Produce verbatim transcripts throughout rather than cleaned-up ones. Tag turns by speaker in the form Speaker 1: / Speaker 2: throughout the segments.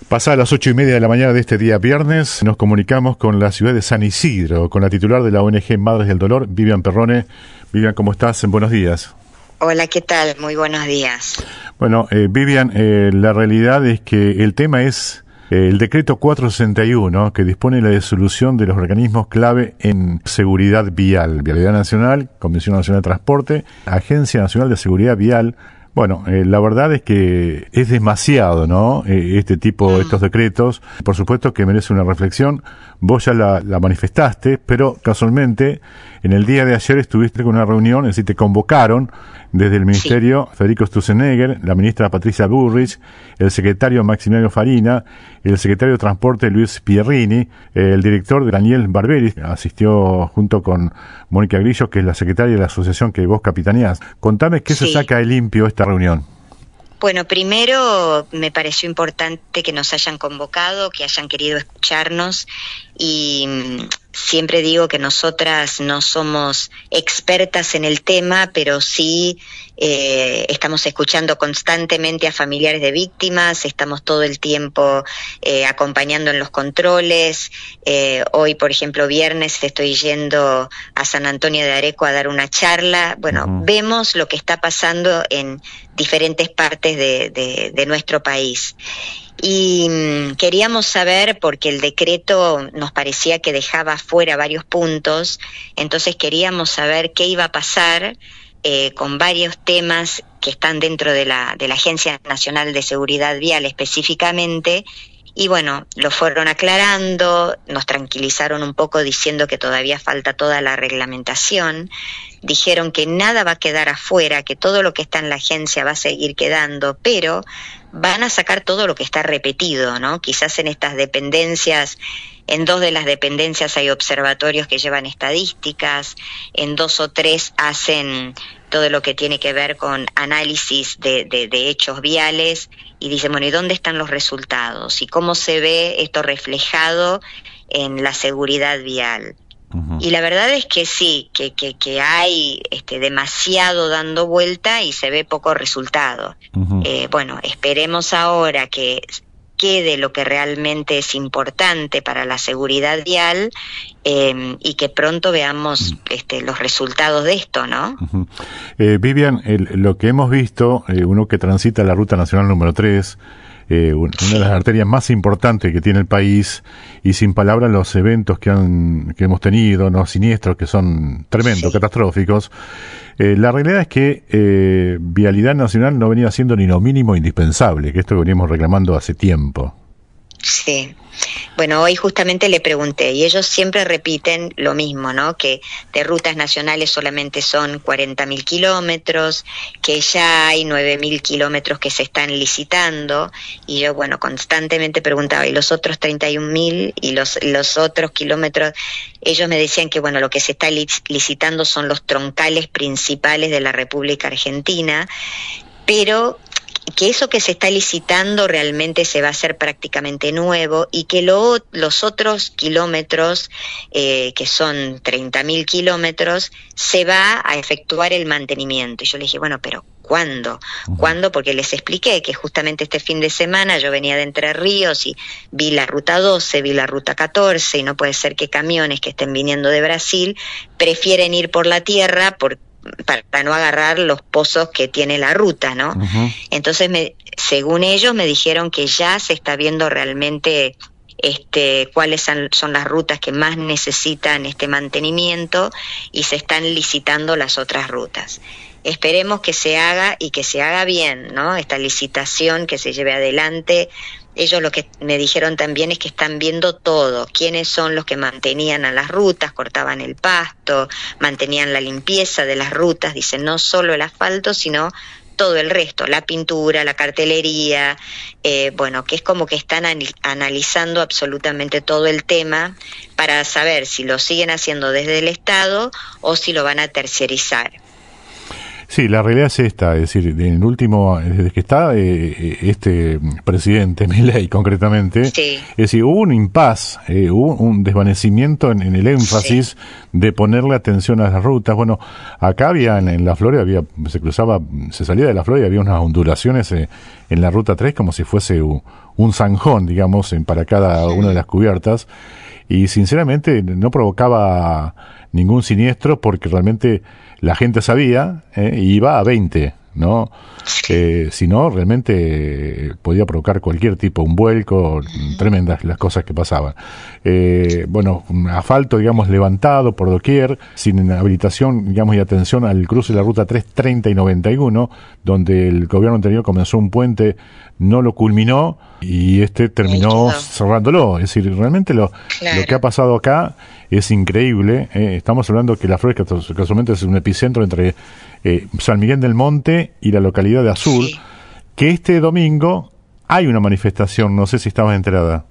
Speaker 1: Pasadas las ocho y media de la mañana de este día viernes, nos comunicamos con la ciudad de San Isidro, con la titular de la O N G Madres del Dolor, Vivian Perrone. Vivian, ¿cómo estás? Buenos días.
Speaker 2: Hola, ¿qué tal? Muy buenos días.
Speaker 1: Bueno, eh, Vivian, eh, la realidad es que el tema es eh, el decreto cuatrocientos sesenta y uno, que dispone la disolución de los organismos clave en seguridad vial, Vialidad Nacional, Comisión Nacional de Transporte, Agencia Nacional de Seguridad Vial. Bueno, eh, la verdad es que es demasiado, ¿no? Eh, este tipo, estos decretos. Por supuesto que merece una reflexión. Vos ya la, la manifestaste, pero casualmente en el día de ayer estuviste con una reunión, es decir, te convocaron desde el Ministerio sí. Federico Sturzenegger, la ministra Patricia Bullrich, el secretario Maximiliano Farina, el secretario de Transporte Luis Pierrini, el director Daniel Barberi, asistió junto con Mónica Grillo, que es la secretaria de la asociación que vos capitaneás. Contame qué sí. se saca de limpio esta reunión.
Speaker 2: Bueno, primero me pareció importante que nos hayan convocado, que hayan querido escucharnos y siempre digo que nosotras no somos expertas en el tema, pero sí eh, estamos escuchando constantemente a familiares de víctimas, estamos todo el tiempo eh, acompañando en los controles. Eh, hoy, por ejemplo, viernes estoy yendo a San Antonio de Areco a dar una charla. Bueno, uh-huh. vemos lo que está pasando en diferentes partes de, de, de nuestro país. Y mmm, queríamos saber, porque el decreto nos parecía que dejaba fuera varios puntos, entonces queríamos saber qué iba a pasar eh, con varios temas que están dentro de la, de la Agencia Nacional de Seguridad Vial específicamente. Y bueno, lo fueron aclarando, nos tranquilizaron un poco diciendo que todavía falta toda la reglamentación, dijeron que nada va a quedar afuera, que todo lo que está en la agencia va a seguir quedando, pero van a sacar todo lo que está repetido, ¿no? Quizás en estas dependencias, en dos de las dependencias hay observatorios que llevan estadísticas, en dos o tres hacen todo lo que tiene que ver con análisis de, de, de hechos viales, y dicen, bueno, ¿y dónde están los resultados? ¿Y cómo se ve esto reflejado en la seguridad vial? Uh-huh. Y la verdad es que sí, que, que, que hay este, demasiado dando vuelta y se ve poco resultado. Uh-huh. Eh, bueno, esperemos ahora que quede lo que realmente es importante para la seguridad vial eh, y que pronto veamos este, los resultados de esto, ¿no?
Speaker 1: Uh-huh. Eh, Vivian, el, lo que hemos visto, eh, uno que transita la Ruta Nacional número tres, eh, una sí. de las arterias más importantes que tiene el país, y sin palabras los eventos que han que hemos tenido, los siniestros que son tremendos, sí. catastróficos. Eh, la realidad es que eh, Vialidad Nacional no venía siendo ni lo mínimo indispensable, que esto veníamos reclamando hace tiempo.
Speaker 2: Sí. Bueno, hoy justamente le pregunté y ellos siempre repiten lo mismo, ¿no? Que de rutas nacionales solamente son cuarenta mil kilómetros, que ya hay nueve mil kilómetros que se están licitando, y yo, bueno, constantemente preguntaba, ¿y los otros treinta y un mil? Y los, los otros kilómetros, ellos me decían que, bueno, lo que se está licitando son los troncales principales de la República Argentina, pero que eso que se está licitando realmente se va a hacer prácticamente nuevo, y que lo, los otros kilómetros, eh, que son treinta mil kilómetros, se va a efectuar el mantenimiento. Y yo le dije, bueno, pero ¿cuándo? ¿Cuándo? Porque les expliqué que justamente este fin de semana yo venía de Entre Ríos y vi la ruta doce, vi la ruta catorce, y no puede ser que camiones que estén viniendo de Brasil prefieren ir por la tierra por para no agarrar los pozos que tiene la ruta, ¿no? Uh-huh. Entonces, me, según ellos, me dijeron que ya se está viendo realmente este, cuáles son, son las rutas que más necesitan este mantenimiento, y se están licitando las otras rutas. Esperemos que se haga y que se haga bien, ¿no? Esta licitación, que se lleve adelante. Ellos lo que me dijeron también es que están viendo todo, quiénes son los que mantenían a las rutas, cortaban el pasto, mantenían la limpieza de las rutas, dicen, no solo el asfalto, sino todo el resto, la pintura, la cartelería, eh, bueno, que es como que están an- analizando absolutamente todo el tema para saber si lo siguen haciendo desde el Estado o si lo van a terciarizar.
Speaker 1: Sí, la realidad es esta, es decir, en el último, desde que está eh, este presidente, Milei concretamente,
Speaker 2: sí.
Speaker 1: es decir, hubo un impas, eh, hubo un desvanecimiento en, en el énfasis sí. de ponerle atención a las rutas. Bueno, acá había, en, en la Florida, había, se cruzaba, se salía de la Florida, había unas ondulaciones eh, en la ruta tres como si fuese un, un zanjón, digamos, en, para cada una de las cubiertas, y sinceramente no provocaba ningún siniestro porque realmente la gente sabía eh, y iba a veinte, ¿no? Eh, si no, realmente eh, podía provocar cualquier tipo, un vuelco, tremendas las cosas que pasaban. Eh, bueno, asfalto, digamos, levantado por doquier, sin habilitación, digamos, y atención al cruce de la ruta tres, treinta y noventa y uno, donde el gobierno anterior comenzó un puente, no lo culminó y este terminó cerrándolo. Es decir, realmente lo, claro. lo que ha pasado acá es increíble. Eh, estamos hablando que la Florida casualmente es un epicentro entre eh, San Miguel del Monte y la localidad de Azul, sí. que este domingo hay una manifestación, no sé si estabas enterada.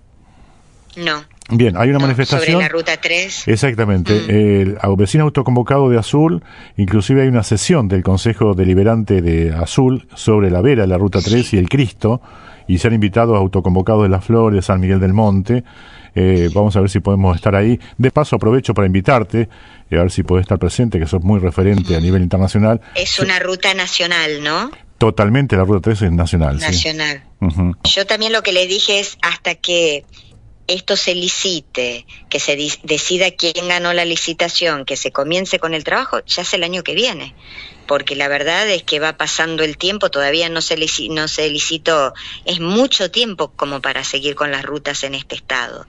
Speaker 2: No.
Speaker 1: Bien, hay una no, manifestación.
Speaker 2: Sobre la ruta tres.
Speaker 1: Exactamente. Mm. El vecino autoconvocado de Azul, inclusive hay una sesión del Consejo Deliberante de Azul sobre la vera de la ruta tres sí. y el Cristo, y se han invitado a autoconvocados de Las Flores, San Miguel del Monte. Eh, vamos a ver si podemos estar ahí. De paso aprovecho para invitarte, eh, a ver si podés estar presente, que sos muy referente mm. a nivel internacional.
Speaker 2: Es una ruta nacional, ¿no?
Speaker 1: Totalmente, la ruta tres es nacional.
Speaker 2: Nacional.
Speaker 1: Sí. Uh-huh.
Speaker 2: Yo también lo que le dije es hasta que esto se licite, que se di- decida quién ganó la licitación, que se comience con el trabajo, ya es el año que viene. Porque la verdad es que va pasando el tiempo, todavía no se, lici- no se licitó, es mucho tiempo como para seguir con las rutas en este estado.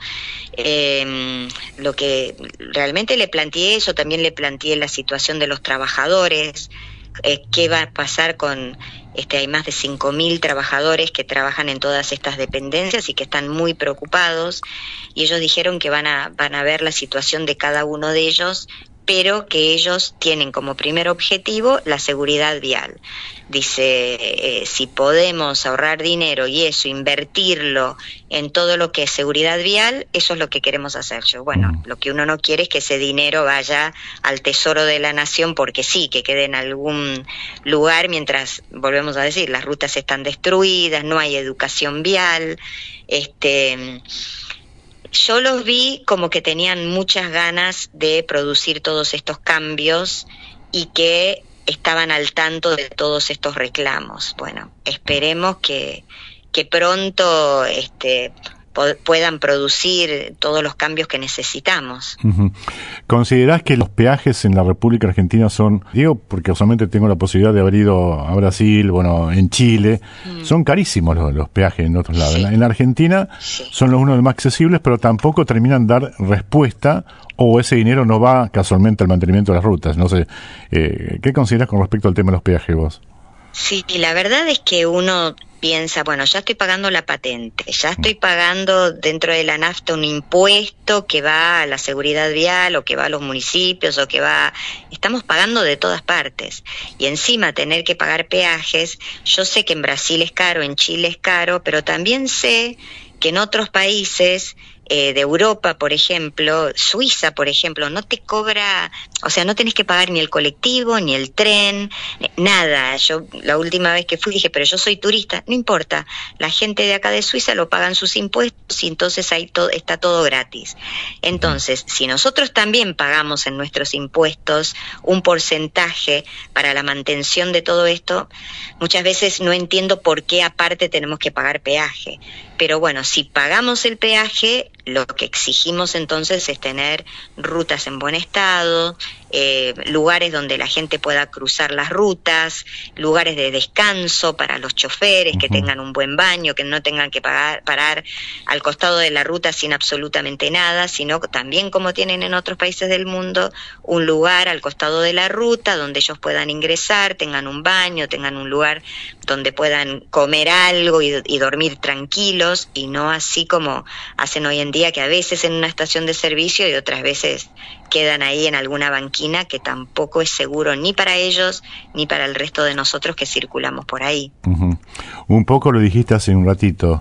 Speaker 2: Eh, lo que realmente le planteé eso, también le planteé la situación de los trabajadores, eh, qué va a pasar con, este, hay más de cinco mil trabajadores que trabajan en todas estas dependencias y que están muy preocupados, y ellos dijeron que van a, van a ver la situación de cada uno de ellos, pero que ellos tienen como primer objetivo la seguridad vial. Dice, eh, si podemos ahorrar dinero y eso, invertirlo en todo lo que es seguridad vial, eso es lo que queremos hacer. Yo, bueno, mm. lo que uno no quiere es que ese dinero vaya al tesoro de la nación, porque sí, que quede en algún lugar mientras, volvemos a decir, las rutas están destruidas, no hay educación vial, este... Yo los vi como que tenían muchas ganas de producir todos estos cambios y que estaban al tanto de todos estos reclamos. Bueno, esperemos que, que pronto este, po- puedan producir todos los cambios que necesitamos.
Speaker 1: Uh-huh. ¿Considerás que los peajes en la República Argentina son, digo, porque usualmente tengo la posibilidad de haber ido a Brasil, bueno, en Chile, mm. son carísimos los, los peajes en otros lados? Sí. En, la, en la Argentina sí. son los unos de los más accesibles, pero tampoco terminan de dar respuesta, o ese dinero no va casualmente al mantenimiento de las rutas. No sé, eh, ¿qué considerás con respecto al tema de los peajes vos?
Speaker 2: Sí, la verdad es que uno piensa, bueno, ya estoy pagando la patente, ya estoy pagando dentro de la nafta un impuesto que va a la seguridad vial o que va a los municipios o que va... Estamos pagando de todas partes. Y encima tener que pagar peajes, yo sé que en Brasil es caro, en Chile es caro, pero también sé que en otros países eh, de Europa, por ejemplo, Suiza, por ejemplo, no te cobra, o sea, no tenés que pagar ni el colectivo, ni el tren, nada. Yo la última vez que fui dije, pero yo soy turista, no importa, la gente de acá de Suiza lo pagan sus impuestos y entonces ahí todo, está todo gratis. Entonces, si nosotros también pagamos en nuestros impuestos un porcentaje para la mantención de todo esto, muchas veces no entiendo por qué aparte tenemos que pagar peaje. Pero bueno, si pagamos el peaje, lo que exigimos entonces es tener rutas en buen estado, eh, lugares donde la gente pueda cruzar las rutas, lugares de descanso para los choferes, uh-huh. que tengan un buen baño, que no tengan que pagar, parar al costado de la ruta sin absolutamente nada, sino también, como tienen en otros países del mundo, un lugar al costado de la ruta donde ellos puedan ingresar, tengan un baño, tengan un lugar donde puedan comer algo y, y dormir tranquilos, y no así como hacen hoy en día, que a veces en una estación de servicio y otras veces quedan ahí en alguna banquina, que tampoco es seguro ni para ellos ni para el resto de nosotros que circulamos por ahí.
Speaker 1: Uh-huh. Un poco lo dijiste hace un ratito,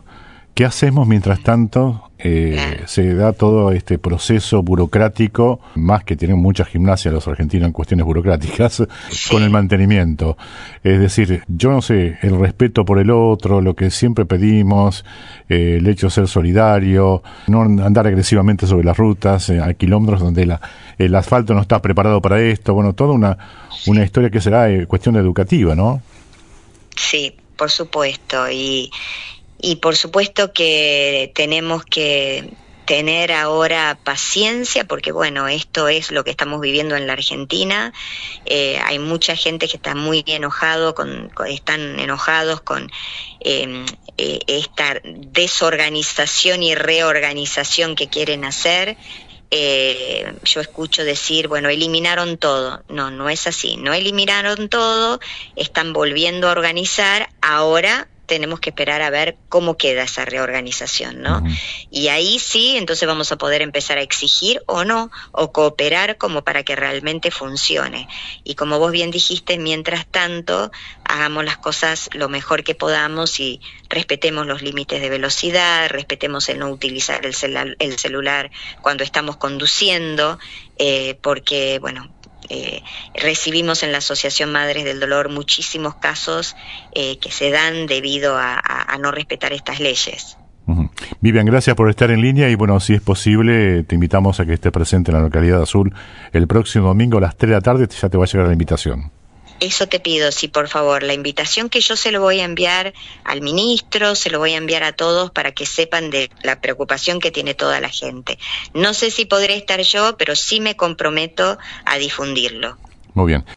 Speaker 1: ¿Qué hacemos mientras tanto? Eh, claro. Se da todo este proceso burocrático, más que tienen mucha gimnasia los argentinos en cuestiones burocráticas, sí. con el mantenimiento. Es decir, yo no sé, el respeto por el otro, lo que siempre pedimos, eh, el hecho de ser solidario, no andar agresivamente sobre las rutas, eh, a kilómetros donde la, el asfalto no está preparado para esto, bueno, toda una, una historia que será eh, cuestión educativa, ¿no?
Speaker 2: Sí, por supuesto, y... Y por supuesto que tenemos que tener ahora paciencia, porque bueno, esto es lo que estamos viviendo en la Argentina. Eh, hay mucha gente que está muy enojado, con, con están enojados con eh, eh, esta desorganización y reorganización que quieren hacer. Eh, yo escucho decir, bueno, eliminaron todo. No, no es así. No eliminaron todo, están volviendo a organizar. Ahora tenemos que esperar a ver cómo queda esa reorganización, ¿no? Uh-huh. Y ahí sí, entonces vamos a poder empezar a exigir o no, o cooperar como para que realmente funcione. Y como vos bien dijiste, mientras tanto, hagamos las cosas lo mejor que podamos y respetemos los límites de velocidad, respetemos el no utilizar el, cel- el celular cuando estamos conduciendo, eh, porque, bueno, Eh, recibimos en la Asociación Madres del Dolor muchísimos casos eh, que se dan debido a, a, a no respetar estas leyes.
Speaker 1: Uh-huh. Vivian, gracias por estar en línea y bueno, si es posible, te invitamos a que estés presente en la localidad de Azul el próximo domingo a las tres de la tarde, ya te va a llegar la invitación.
Speaker 2: Eso te pido, sí, por favor, la invitación que yo se lo voy a enviar al ministro, se lo voy a enviar a todos para que sepan de la preocupación que tiene toda la gente. No sé si podré estar yo, pero sí me comprometo a difundirlo.
Speaker 1: Muy bien.